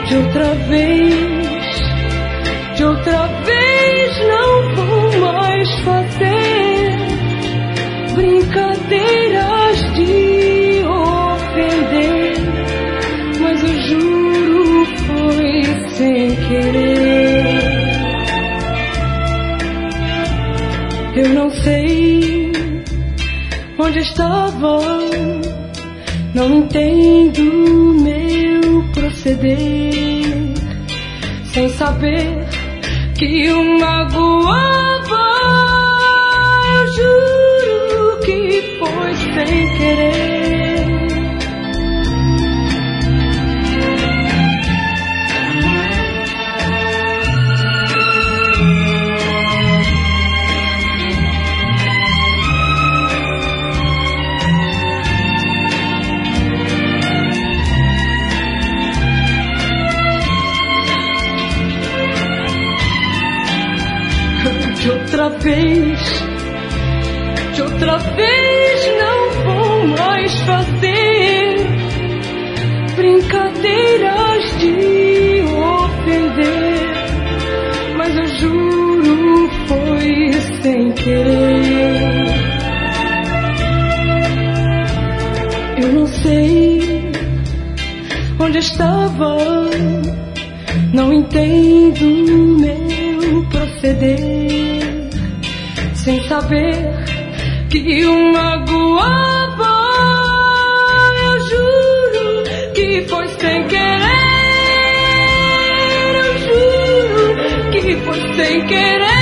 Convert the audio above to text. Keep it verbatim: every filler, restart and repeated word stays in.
De outra vez, de outra vez não vou mais fazer brincadeiras de ofender, mas eu juro foi sem querer. Eu não sei onde estava, não entendo meu proceder, sem saber que o magoava. Eu juro que foi sem querer. De outra vez, de outra vez não vou mais fazer brincadeiras de ofender, mas eu juro foi sem querer. Eu não sei onde estava, não entendo meu proceder, sem saber que o magoava. Eu juro que foi sem querer. Eu juro que foi sem querer.